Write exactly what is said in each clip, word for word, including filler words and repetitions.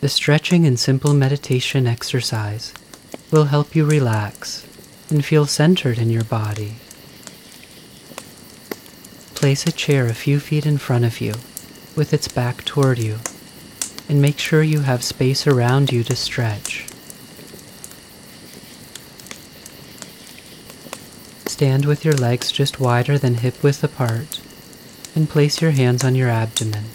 The stretching and simple meditation exercise will help you relax and feel centered in your body. Place a chair a few feet in front of you with its back toward you, and make sure you have space around you to stretch. Stand with your legs just wider than hip width apart, and place your hands on your abdomen.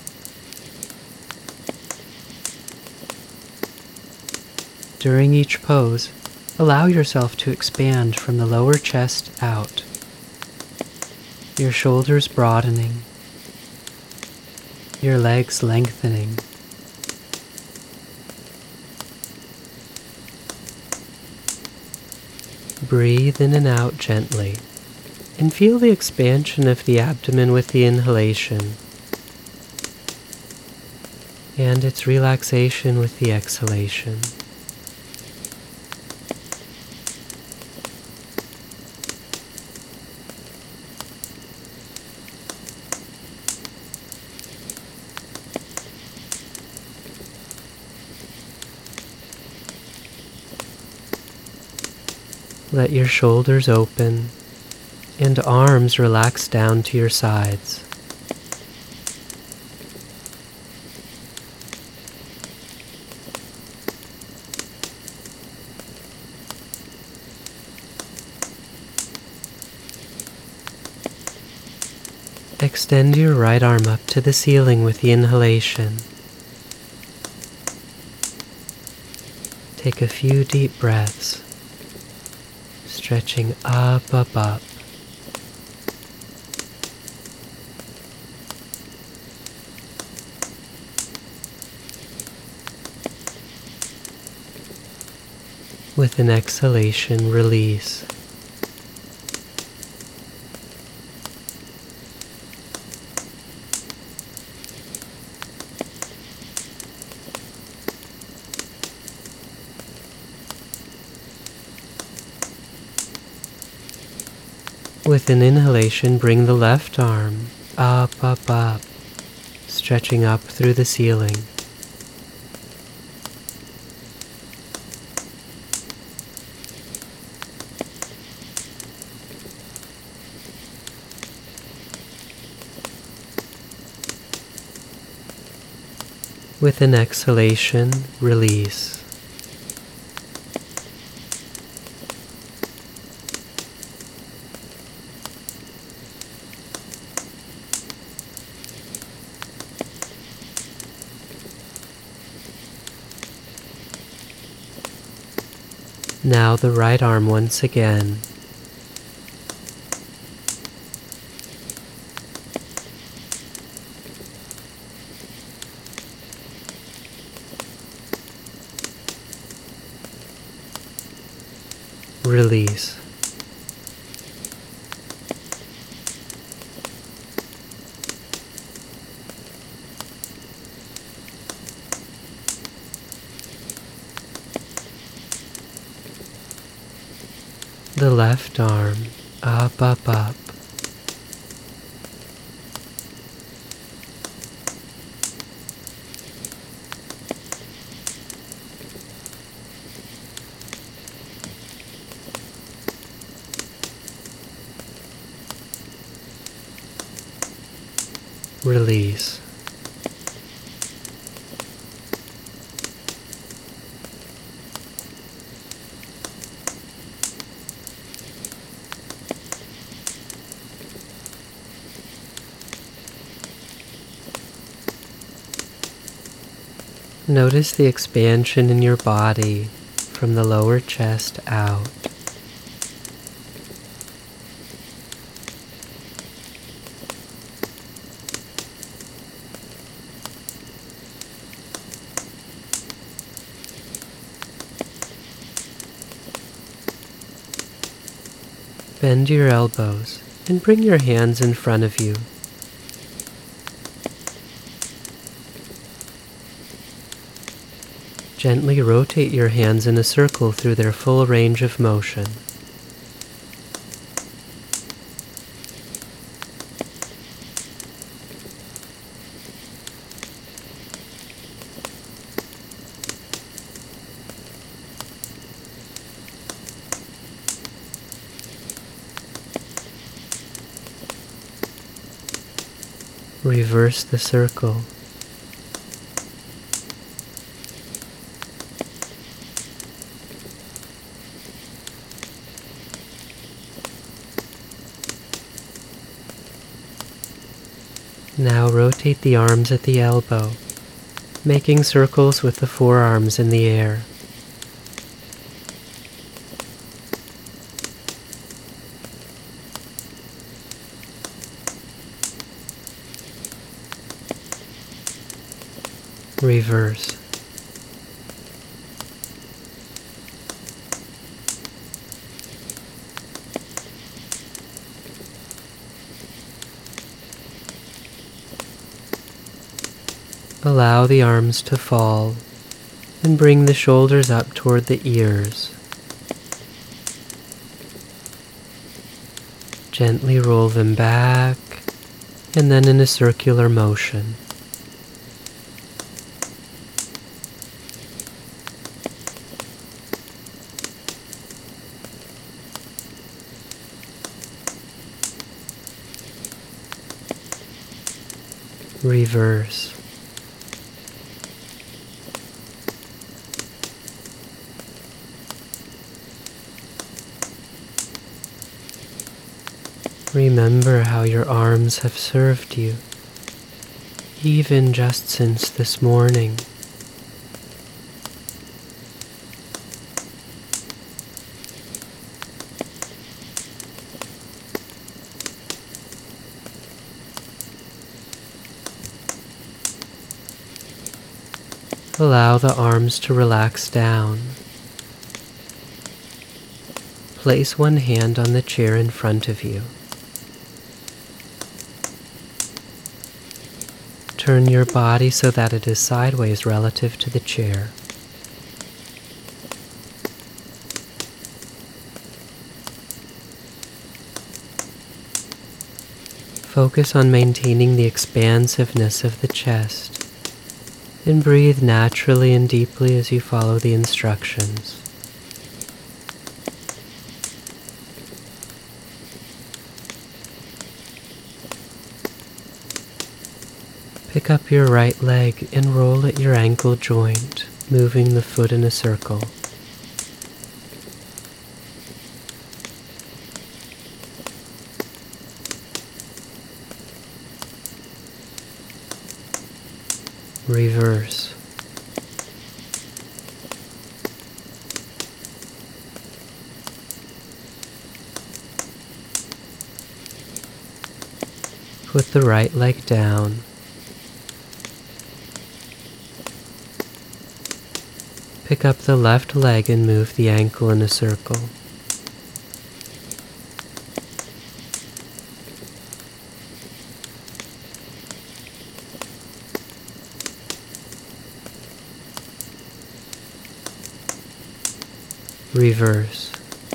During each pose, allow yourself to expand from the lower chest out, your shoulders broadening, your legs lengthening. Breathe in and out gently, and feel the expansion of the abdomen with the inhalation, and its relaxation with the exhalation. Let your shoulders open and arms relax down to your sides. Extend your right arm up to the ceiling with the inhalation. Take a few deep breaths, stretching up, up, up. With an exhalation, release. With an inhalation, bring the left arm up, up, up, stretching up through the ceiling. With an exhalation, release. Now the right arm once again. Release. The left arm up, up, up. Release. Notice the expansion in your body from the lower chest out. Bend your elbows and bring your hands in front of you. Gently rotate your hands in a circle through their full range of motion. Reverse the circle. Now rotate the arms at the elbow, making circles with the forearms in the air. Reverse. Allow the arms to fall and bring the shoulders up toward the ears. Gently roll them back and then in a circular motion. Reverse. Remember how your arms have served you, even just since this morning. Allow the arms to relax down. Place one hand on the chair in front of you. Turn your body so that it is sideways relative to the chair. Focus on maintaining the expansiveness of the chest and breathe naturally and deeply as you follow the instructions. Pick up your right leg and roll at your ankle joint, moving the foot in a circle. Reverse. Put the right leg down. Pick up the left leg and move the ankle in a circle. Reverse.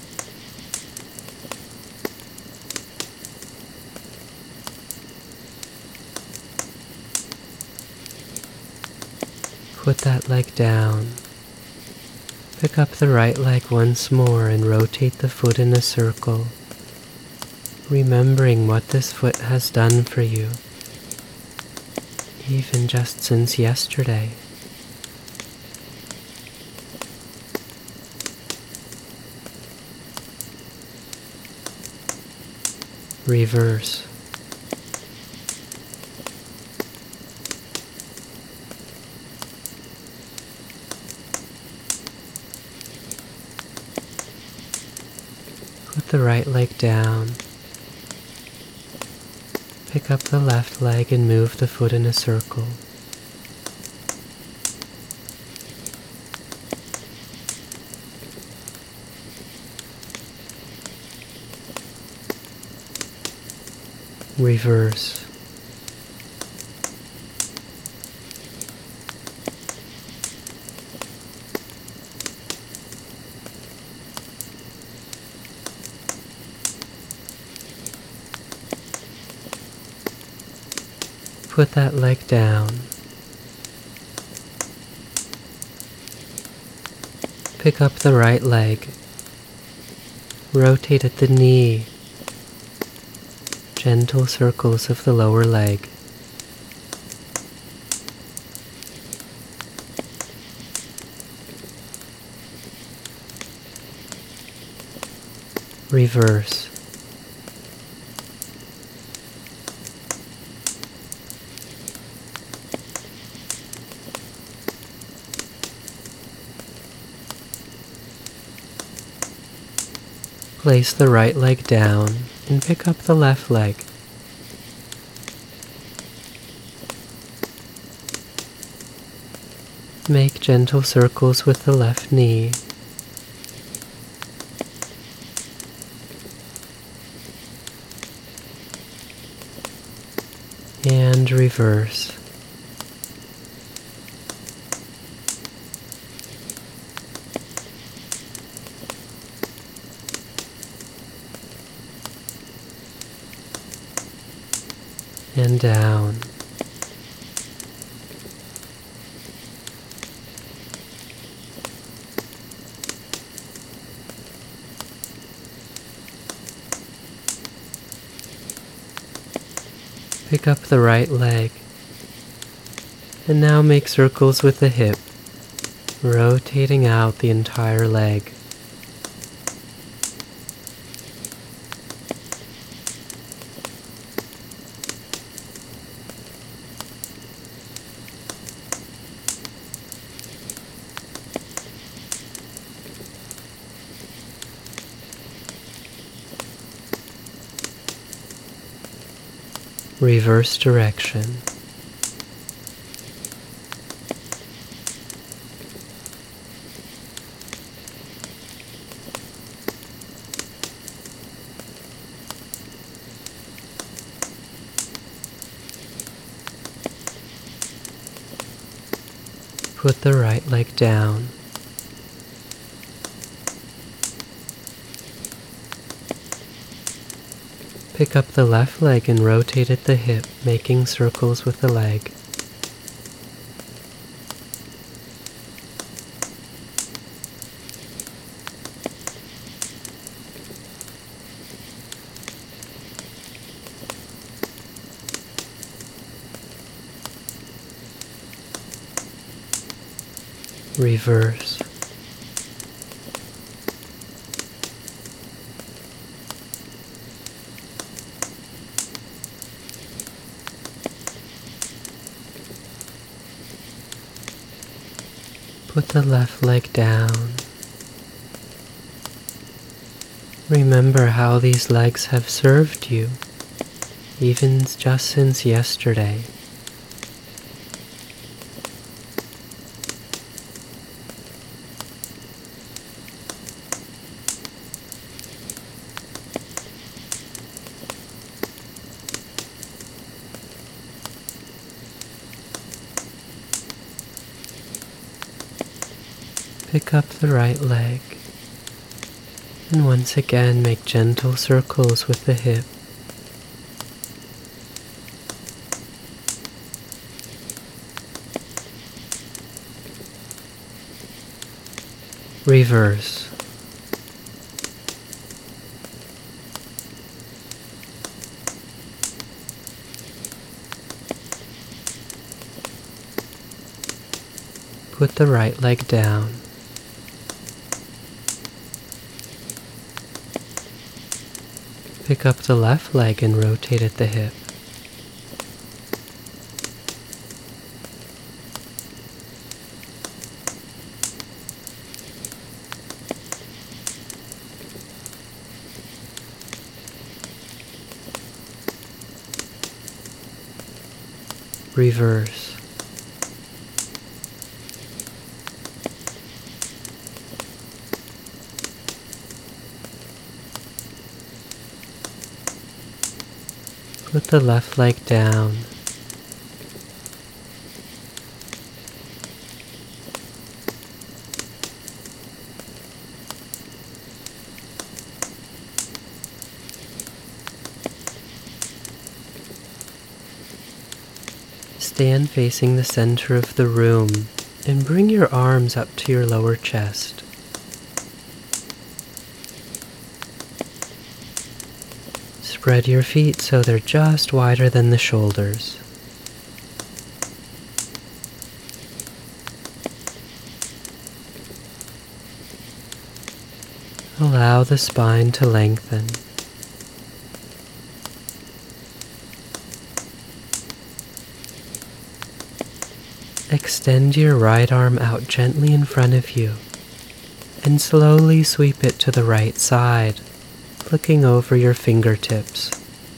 Put that leg down. Pick up the right leg once more and rotate the foot in a circle, remembering what this foot has done for you, even just since yesterday. Reverse. Put the right leg down. Pick up the left leg and move the foot in a circle. Reverse. Put that leg down. Pick up the right leg. Rotate at the knee. Gentle circles of the lower leg. Reverse. Place the right leg down and pick up the left leg. Make gentle circles with the left knee. And reverse. And down. Pick up the right leg. And now make circles with the hip, rotating out the entire leg. Reverse direction. Put the right leg down. Pick up the left leg and rotate at the hip, making circles with the leg. Reverse. Put the left leg down. Remember how these legs have served you, even just since yesterday. Pick up the right leg, and once again make gentle circles with the hip. Reverse. Put the right leg down. Pick up the left leg and rotate at the hip. Reverse. Put the left leg down. Stand facing the center of the room and bring your arms up to your lower chest. Spread your feet so they're just wider than the shoulders. Allow the spine to lengthen. Extend your right arm out gently in front of you and slowly sweep it to the right side, looking over your fingertips.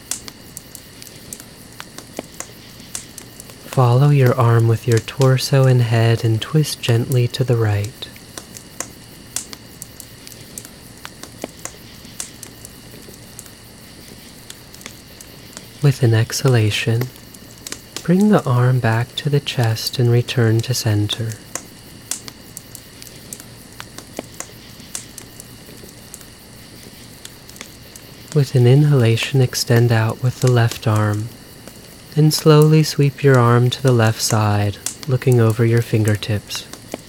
Follow your arm with your torso and head and twist gently to the right. With an exhalation, bring the arm back to the chest and return to center. With an inhalation, extend out with the left arm and slowly sweep your arm to the left side, looking over your fingertips.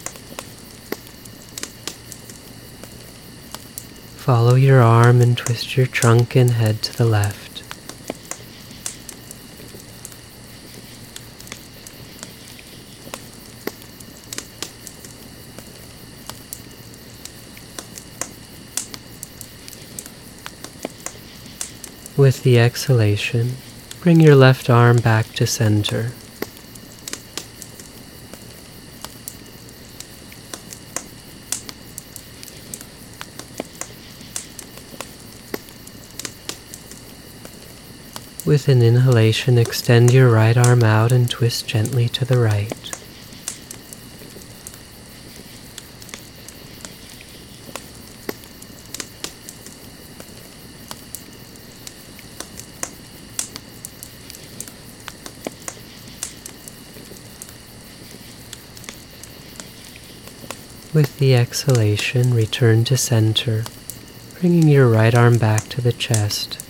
Follow your arm and twist your trunk and head to the left. With the exhalation, bring your left arm back to center. With an inhalation, extend your right arm out and twist gently to the right. With the exhalation, return to center, bringing your right arm back to the chest.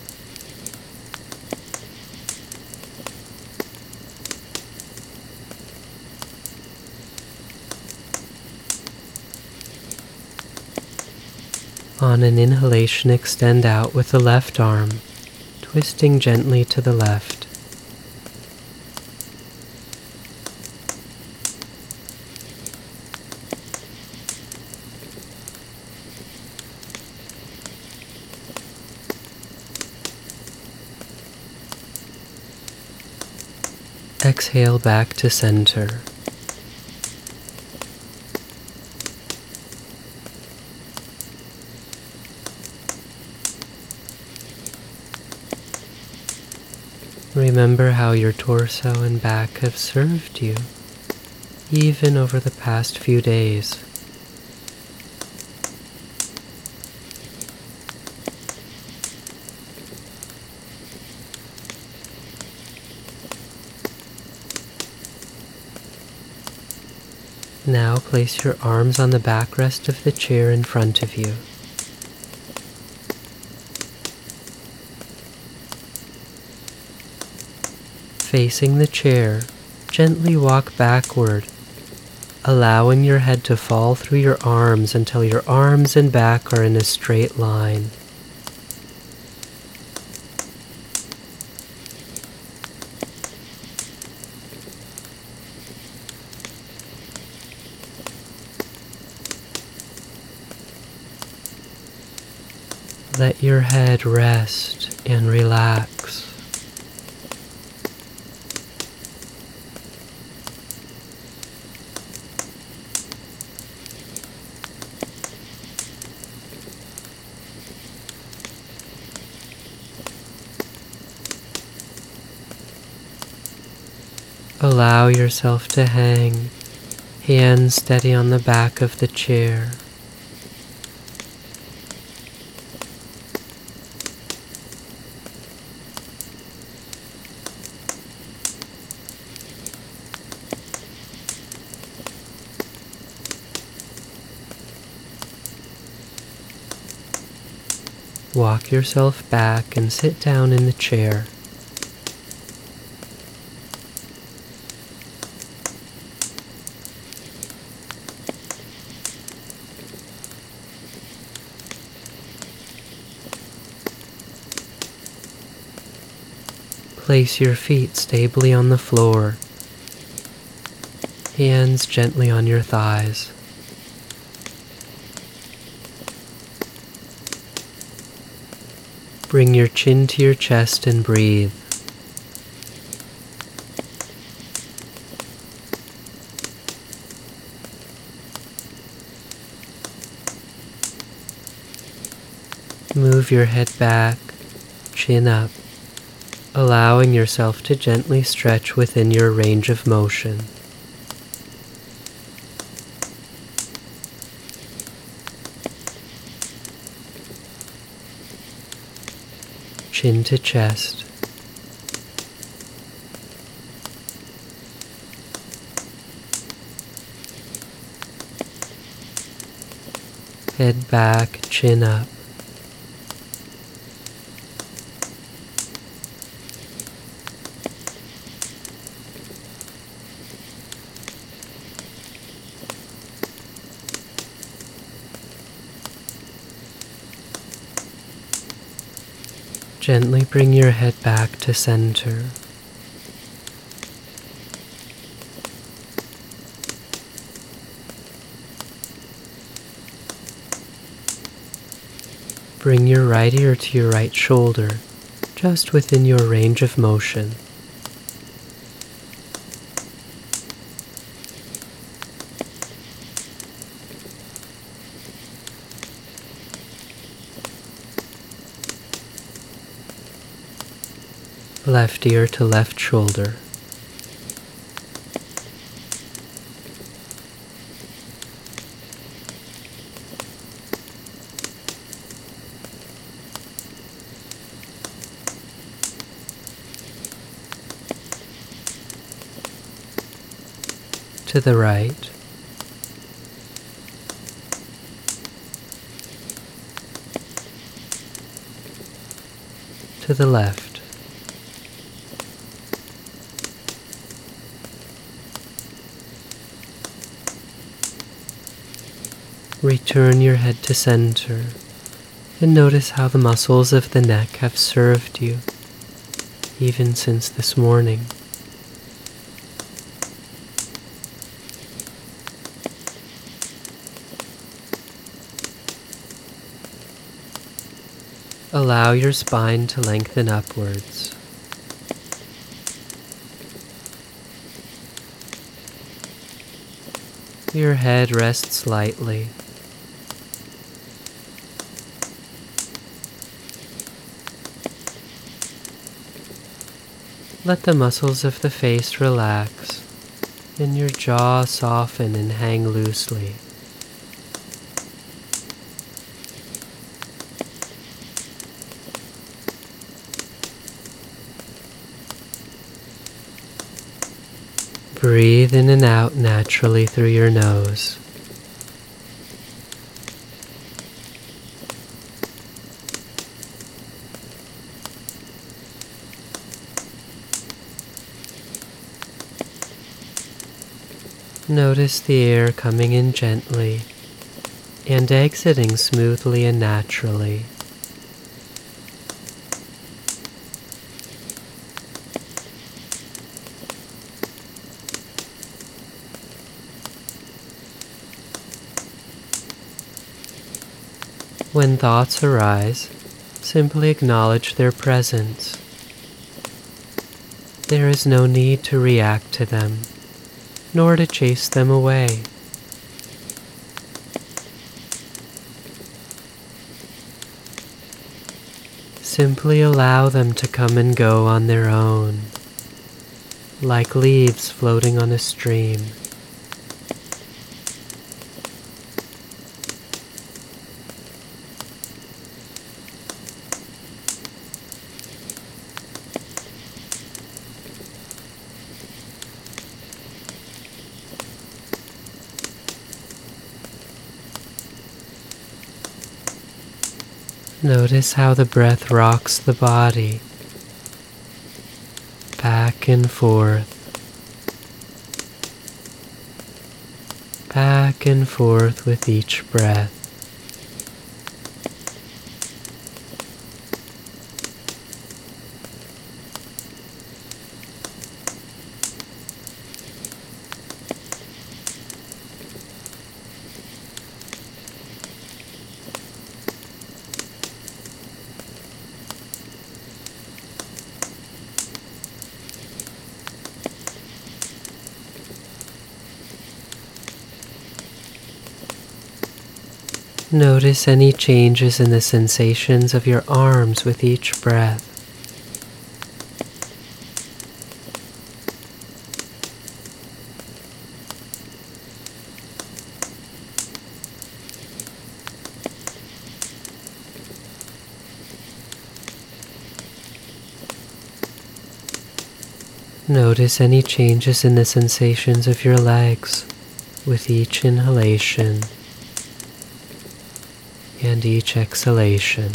On an inhalation, extend out with the left arm, twisting gently to the left. Exhale back to center. Remember how your torso and back have served you, even over the past few days. Now place your arms on the backrest of the chair in front of you. Facing the chair, gently walk backward, allowing your head to fall through your arms until your arms and back are in a straight line. Let your head rest and relax. Allow yourself to hang, hands steady on the back of the chair. Walk yourself back and sit down in the chair. Place your feet stably on the floor, hands gently on your thighs. Bring your chin to your chest and breathe. Move your head back, chin up, allowing yourself to gently stretch within your range of motion. Chin to chest. Head back, chin up. Gently bring your head back to center. Bring your right ear to your right shoulder, just within your range of motion. Left ear to left shoulder. To the right. To the left. Return your head to center and notice how the muscles of the neck have served you, even since this morning. Allow your spine to lengthen upwards. Your head rests lightly. Let the muscles of the face relax and your jaw soften and hang loosely. Breathe in and out naturally through your nose. Notice the air coming in gently and exiting smoothly and naturally. When thoughts arise, simply acknowledge their presence. There is no need to react to them, nor to chase them away. Simply allow them to come and go on their own, like leaves floating on a stream. Notice how the breath rocks the body back and forth, back and forth with each breath. Notice any changes in the sensations of your arms with each breath. Notice any changes in the sensations of your legs with each inhalation and each exhalation.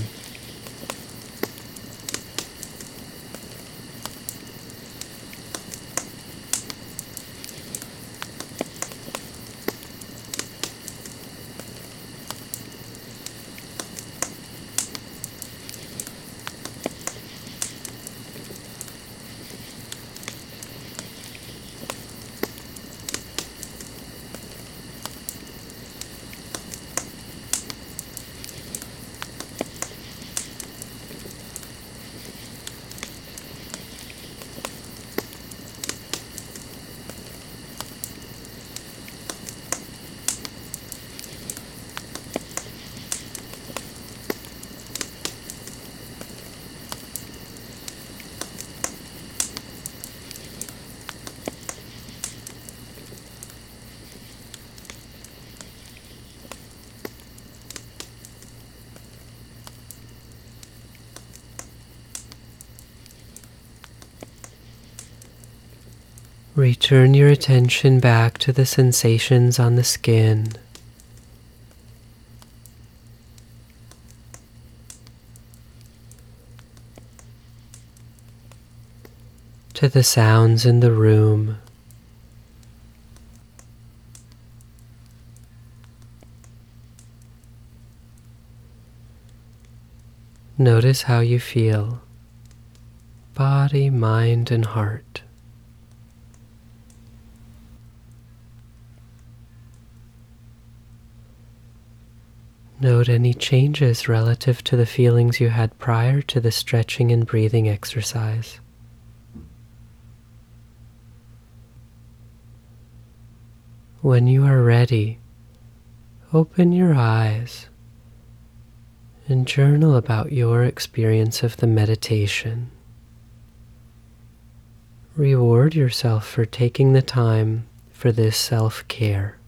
Return your attention back to the sensations on the skin. To the sounds in the room. Notice how you feel, body, mind, and heart. Note any changes relative to the feelings you had prior to the stretching and breathing exercise. When you are ready, open your eyes and journal about your experience of the meditation. Reward yourself for taking the time for this self-care.